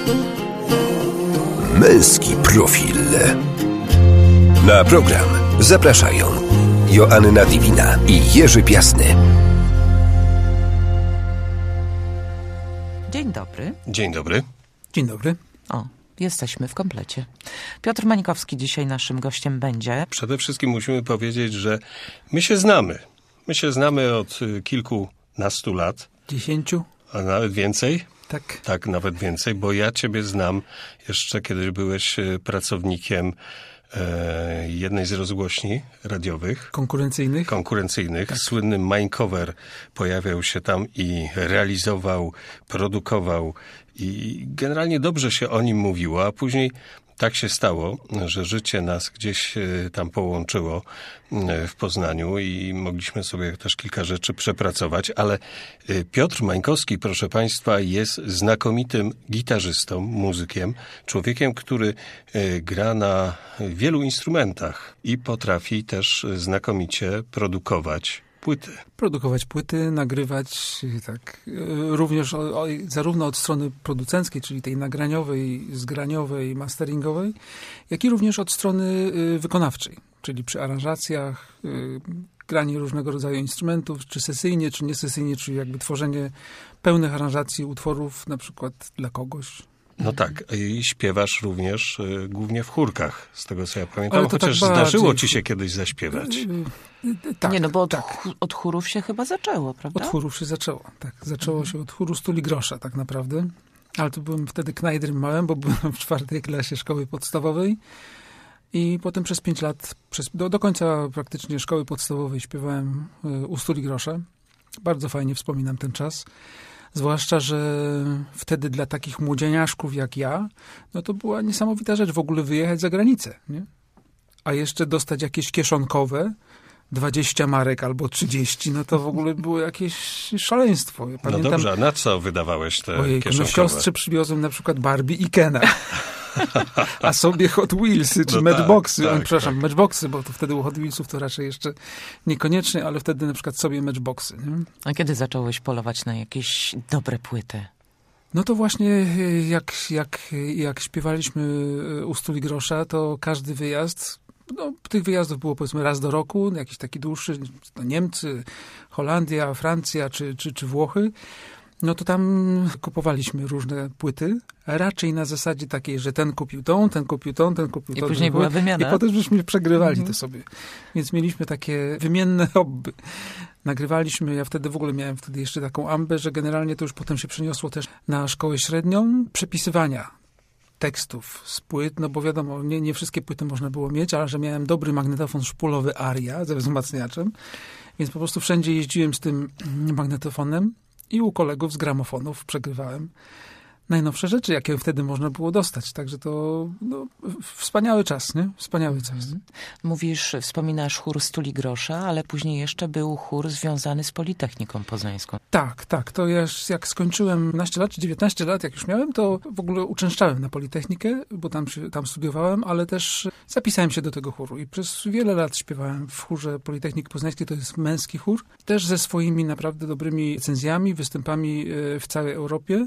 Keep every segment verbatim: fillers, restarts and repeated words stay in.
Męski profil. Na program zapraszają Joanna Diwina i Jerzy Piasny. Dzień dobry. Dzień dobry. Dzień dobry. O, jesteśmy w komplecie. Piotr Mańkowski dzisiaj naszym gościem będzie. Przede wszystkim musimy powiedzieć, że my się znamy. My się znamy od kilkunastu lat. Dziesięciu? A nawet więcej? Tak. Tak, nawet więcej, bo ja ciebie znam jeszcze kiedyś byłeś pracownikiem e, jednej z rozgłośni radiowych. Konkurencyjnych? Konkurencyjnych. Tak. Słynny Mańkower pojawiał się tam i realizował, produkował i generalnie dobrze się o nim mówiło, a później tak się stało, że życie nas gdzieś tam połączyło w Poznaniu i mogliśmy sobie też kilka rzeczy przepracować, ale Piotr Mańkowski, proszę Państwa, jest znakomitym gitarzystą, muzykiem, człowiekiem, który gra na wielu instrumentach i potrafi też znakomicie produkować płyty. Produkować płyty, nagrywać, tak, również o, o, zarówno od strony producenckiej, czyli tej nagraniowej, zgraniowej, masteringowej, jak i również od strony y, wykonawczej, czyli przy aranżacjach, y, granie różnego rodzaju instrumentów, czy sesyjnie, czy niesesyjnie, czyli jakby tworzenie pełnych aranżacji utworów, na przykład dla kogoś. No tak, i śpiewasz również y, głównie w chórkach, z tego co ja pamiętam, Ale to chociaż tak zdarzyło bardziej... ci się kiedyś zaśpiewać. Y, y, tak, Nie, no bo od, tak. ch- od chórów się chyba zaczęło, prawda? Od chórów się zaczęło, tak. Zaczęło się od chóru Stuli Grosza, tak naprawdę. Ale to byłem wtedy knajdrem małym, bo byłem w czwartej klasie szkoły podstawowej. I potem przez pięć lat, przez, do, do końca praktycznie szkoły podstawowej śpiewałem y, u Stuli Grosza. Bardzo fajnie wspominam ten czas. Zwłaszcza, że wtedy dla takich młodzieniaszków jak ja, no to była niesamowita rzecz w ogóle wyjechać za granicę, nie? A jeszcze dostać jakieś kieszonkowe, dwadzieścia marek albo trzydzieści, no to w ogóle było jakieś szaleństwo. Ja pamiętam, no dobrze, a na co wydawałeś te ojej, kieszonkowe? No siostrze przywiozłem na przykład Barbie i Kena. A sobie Hot Wheelsy, czy no Matchboxy. tak, On, tak, przepraszam, tak. Matchboxy, bo to wtedy u Hot Wheelsów to raczej jeszcze niekoniecznie, ale wtedy na przykład sobie Matchboxy. Nie? A kiedy zacząłeś polować na jakieś dobre płyty? No to właśnie jak, jak, jak śpiewaliśmy u Stuli Grosza, to każdy wyjazd, no tych wyjazdów było powiedzmy raz do roku, jakiś taki dłuższy, to Niemcy, Holandia, Francja czy, czy, czy Włochy, no to tam kupowaliśmy różne płyty, raczej na zasadzie takiej, że ten kupił tą, ten kupił tą, ten kupił tą. I później była wymiana. I potem żeśmy przegrywali mhm. to sobie. Więc mieliśmy takie wymienne hobby. Nagrywaliśmy, ja wtedy w ogóle miałem wtedy jeszcze taką ambę, że generalnie to już potem się przeniosło też na szkołę średnią, przepisywania tekstów z płyt, no bo wiadomo, nie, nie wszystkie płyty można było mieć, ale że miałem dobry magnetofon szpulowy Aria ze wzmacniaczem, więc po prostu wszędzie jeździłem z tym magnetofonem i u kolegów z gramofonów przegrywałem najnowsze rzeczy, jakie wtedy można było dostać. Także to no, wspaniały czas, nie? Wspaniały czas. Mówisz, wspominasz chór Stuli Grosza, ale później jeszcze był chór związany z Politechniką Poznańską. Tak, tak. To ja jak skończyłem piętnaście lat czy dziewiętnaście lat, jak już miałem, to w ogóle uczęszczałem na Politechnikę, bo tam, się, tam studiowałem, ale też zapisałem się do tego chóru i przez wiele lat śpiewałem w chórze Politechniki Poznańskiej. To jest męski chór, też ze swoimi naprawdę dobrymi recenzjami, występami w całej Europie.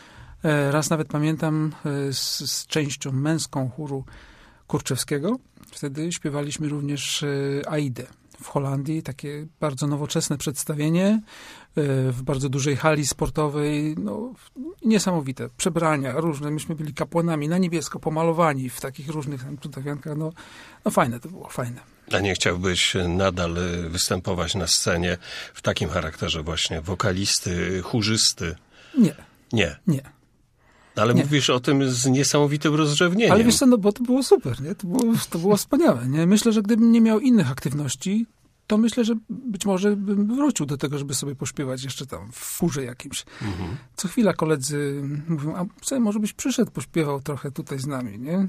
Raz nawet pamiętam z, z częścią męską chóru Kurczewskiego. Wtedy śpiewaliśmy również Aidę w Holandii. Takie bardzo nowoczesne przedstawienie w bardzo dużej hali sportowej. No, niesamowite. Przebrania różne. Myśmy byli kapłanami na niebiesko pomalowani w takich różnych przedstawiankach. No, no fajne to było, fajne. A nie chciałbyś nadal występować na scenie w takim charakterze właśnie wokalisty, chórzysty? Nie. Nie. Nie. Ale nie. mówisz o tym z niesamowitym rozrzewnieniem. Ale wiesz co, no bo to było super, nie? To było, to było wspaniałe, nie? Myślę, że gdybym nie miał innych aktywności, to myślę, że być może bym wrócił do tego, żeby sobie pośpiewać jeszcze tam w chórze jakimś. Mhm. Co chwila koledzy mówią, a co, może byś przyszedł, pośpiewał trochę tutaj z nami, nie?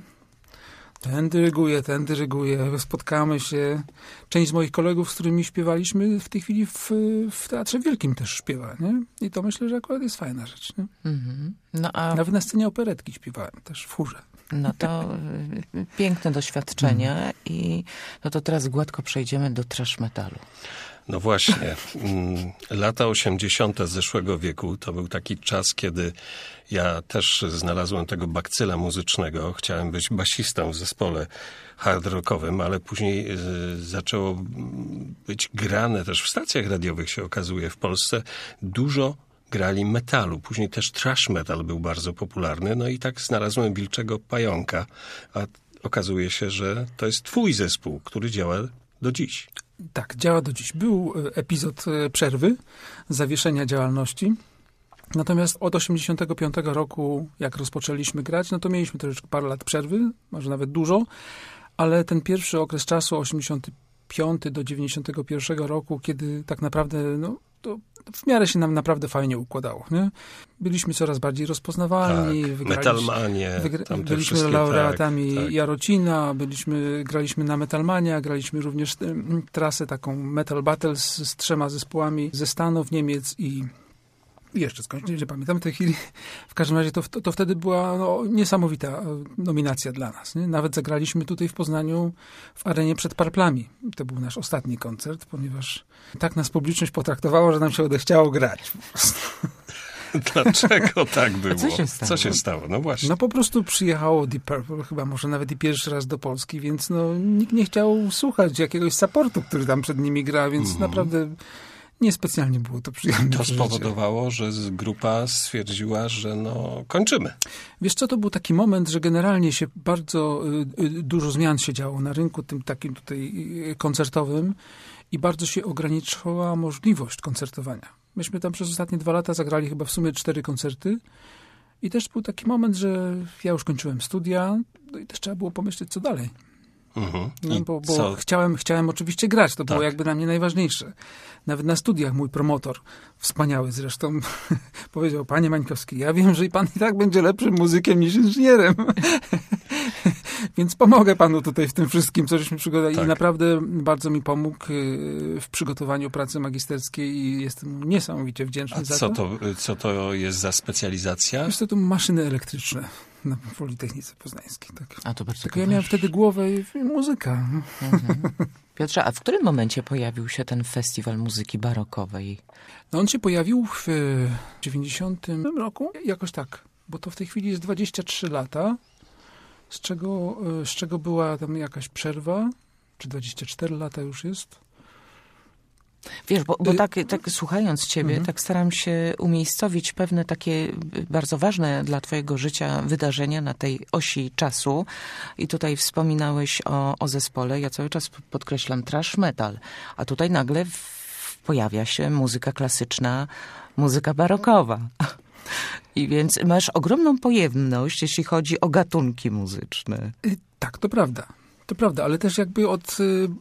Ten dyryguje, ten dyryguje, spotkamy się. Część z moich kolegów, z którymi śpiewaliśmy, w tej chwili w, w Teatrze Wielkim też śpiewa, nie? I to myślę, że akurat jest fajna rzecz, nie? Mm-hmm. No a... Nawet na scenie operetki śpiewałem też w chórze. No to piękne doświadczenia mm. i no to teraz gładko przejdziemy do thrash metalu. No właśnie. Lata osiemdziesiąte zeszłego wieku to był taki czas, kiedy ja też znalazłem tego bakcyla muzycznego. Chciałem być basistą w zespole hard rockowym, ale później zaczęło być grane też w stacjach radiowych, się okazuje, w Polsce. Dużo grali metalu. Później też thrash metal był bardzo popularny. No i tak znalazłem Wilczego Pająka, a okazuje się, że to jest twój zespół, który działa do dziś. Tak, działa do dziś. Był epizod przerwy, zawieszenia działalności. Natomiast od osiemdziesiątego piątego roku, jak rozpoczęliśmy grać, no to mieliśmy troszeczkę parę lat przerwy, może nawet dużo, ale ten pierwszy okres czasu, osiemdziesiąty piąty do dziewięćdziesiątego pierwszego roku, kiedy tak naprawdę, no, to w miarę się nam naprawdę fajnie układało, nie? Byliśmy coraz bardziej rozpoznawalni. Tak, Metalmanie. Wygra- byliśmy laureatami tak, tak. Jarocina, byliśmy, graliśmy na Metalmania, graliśmy również y, trasę taką Metal Battles z, z trzema zespołami ze Stanów, Niemiec i I jeszcze skądś, nie pamiętam w tej chwili. W każdym razie to, to, to wtedy była no, niesamowita nominacja dla nas. Nie? Nawet zagraliśmy tutaj w Poznaniu w arenie przed Parplami. To był nasz ostatni koncert, ponieważ tak nas publiczność potraktowała, że nam się odechciało grać. Po prostu. Dlaczego tak było? Co się stało? Co się stało? No właśnie. No po prostu przyjechało Deep Purple, chyba może nawet i pierwszy raz do Polski, więc no, nikt nie chciał słuchać jakiegoś supportu, który tam przed nimi gra, więc mm-hmm. naprawdę... Niespecjalnie było to przyjemne. To spowodowało, że grupa stwierdziła, że no kończymy. Wiesz co, to był taki moment, że generalnie się bardzo y, y, dużo zmian się działo na rynku tym takim tutaj y, koncertowym i bardzo się ograniczyła możliwość koncertowania. Myśmy tam przez ostatnie dwa lata zagrali chyba w sumie cztery koncerty i też był taki moment, że ja już kończyłem studia no i też trzeba było pomyśleć, co dalej. Mhm. No, bo bo chciałem, chciałem oczywiście grać, to tak. było jakby dla mnie najważniejsze. Nawet na studiach mój promotor, wspaniały zresztą, powiedział: panie Mańkowski, ja wiem, że pan i tak będzie lepszym muzykiem niż inżynierem. Więc pomogę panu tutaj w tym wszystkim, co żeśmy przygotowali. Tak. I naprawdę bardzo mi pomógł w przygotowaniu pracy magisterskiej i jestem mu niesamowicie wdzięczny A za co to. to. Co to jest za specjalizacja? Wiesz co, to maszyny elektryczne na Politechnice Poznańskiej. Tak. A to bardzo Tylko ja miałem wtedy głowę i muzyka. Mhm. Piotrze, a w którym momencie pojawił się ten festiwal muzyki barokowej? No on się pojawił w dziewięćdziesiątym roku, jakoś tak, bo to w tej chwili jest dwadzieścia trzy lata, z czego, z czego była tam jakaś przerwa, czy dwadzieścia cztery lata już jest. Wiesz, bo, bo tak, tak słuchając ciebie, mhm. tak staram się umiejscowić pewne takie bardzo ważne dla twojego życia wydarzenia na tej osi czasu. I tutaj wspominałeś o, o zespole. Ja cały czas podkreślam thrash metal. A tutaj nagle w, pojawia się muzyka klasyczna, muzyka barokowa. I więc masz ogromną pojemność, jeśli chodzi o gatunki muzyczne. Tak, to prawda. To prawda, ale też jakby od...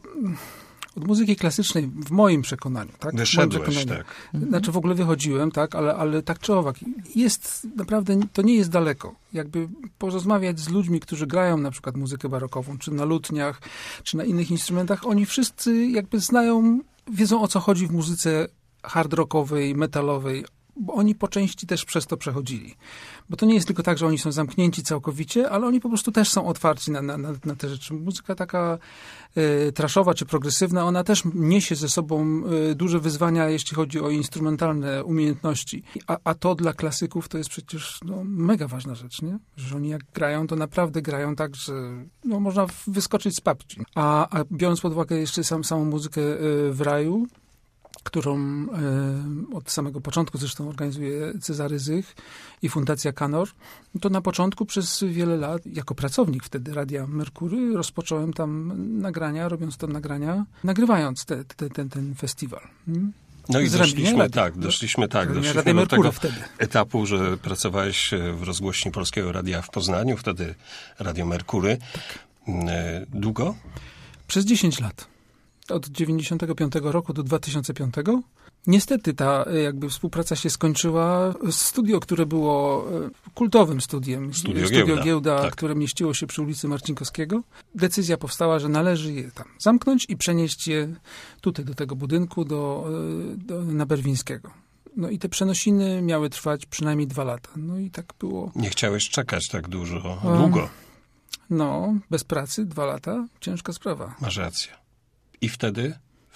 Od muzyki klasycznej, w moim przekonaniu, tak? Wyszedłeś, w moim przekonaniu. tak. Znaczy w ogóle wychodziłem, tak? Ale, ale tak czy owak. Jest naprawdę, to nie jest daleko. Jakby porozmawiać z ludźmi, którzy grają na przykład muzykę barokową, czy na lutniach, czy na innych instrumentach, oni wszyscy jakby znają, wiedzą o co chodzi w muzyce hard rockowej, metalowej, bo oni po części też przez to przechodzili. Bo to nie jest tylko tak, że oni są zamknięci całkowicie, ale oni po prostu też są otwarci na, na, na te rzeczy. Muzyka taka y, trashowa czy progresywna, ona też niesie ze sobą y, duże wyzwania, jeśli chodzi o instrumentalne umiejętności. A, a to dla klasyków to jest przecież no, mega ważna rzecz, nie? Że oni jak grają, to naprawdę grają tak, że no, można wyskoczyć z papci. A, a biorąc pod uwagę jeszcze sam, samą muzykę y, w raju, którą e, od samego początku zresztą organizuje Cezary Zych i Fundacja Kanor, to na początku przez wiele lat, jako pracownik wtedy Radia Merkury, rozpocząłem tam nagrania, robiąc tam nagrania, nagrywając te, te, ten, ten festiwal. No i Z doszliśmy, radia, tak, doszliśmy, tak, Radia doszliśmy do tego wtedy. etapu, że pracowałeś w rozgłośni Polskiego Radia w Poznaniu, wtedy Radio Merkury. Tak. Długo? Przez dziesięć lat. Od dziewięćdziesiątego piątego roku do dwa tysiące piątego. Niestety ta jakby współpraca się skończyła. Studio, które było kultowym studiem, Studio, Studio Giełda, Giełda tak. które mieściło się przy ulicy Marcinkowskiego. Decyzja powstała, że należy je tam zamknąć i przenieść je tutaj do tego budynku, do, do, na Berwińskiego. No i te przenosiny miały trwać przynajmniej dwa lata. No i tak było. Nie chciałeś czekać tak dużo, um, długo. No, bez pracy, dwa lata, ciężka sprawa. Masz rację. I wtedy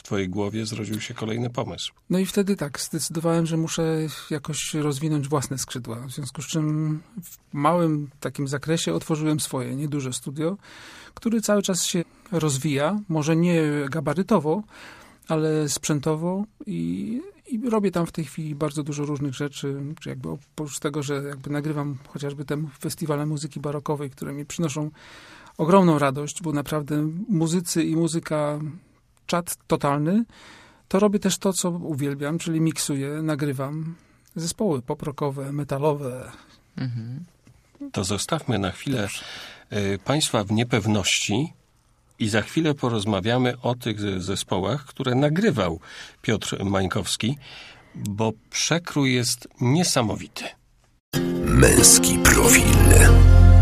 twojej głowie zrodził się kolejny pomysł. No i wtedy tak, zdecydowałem, że muszę jakoś rozwinąć własne skrzydła. W związku z czym w małym takim zakresie otworzyłem swoje, nieduże studio, które cały czas się rozwija, może nie gabarytowo, ale sprzętowo i, i robię tam w tej chwili bardzo dużo różnych rzeczy, czy jakby oprócz tego, że jakby nagrywam chociażby te festiwale muzyki barokowej, które mi przynoszą ogromną radość, bo naprawdę muzycy i muzyka czat totalny, to robię też to, co uwielbiam, czyli miksuję, nagrywam zespoły pop-rockowe, metalowe. Mhm. To zostawmy na chwilę Dobrze. Państwa w niepewności i za chwilę porozmawiamy o tych zespołach, które nagrywał Piotr Mańkowski, bo przekrój jest niesamowity. Męski profil.